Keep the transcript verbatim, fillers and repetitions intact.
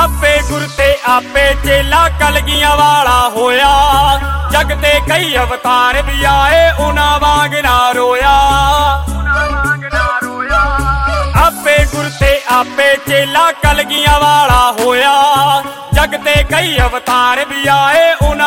आपे गुर ते आपे चेला कलगियां वाला होया। जग ते कई अवतार भी आए उन्हां वांग ना रोया। आपे गुर ते आपे चेला कलगियां वाला होया। जग ते कई अवतार भी आए उन्हां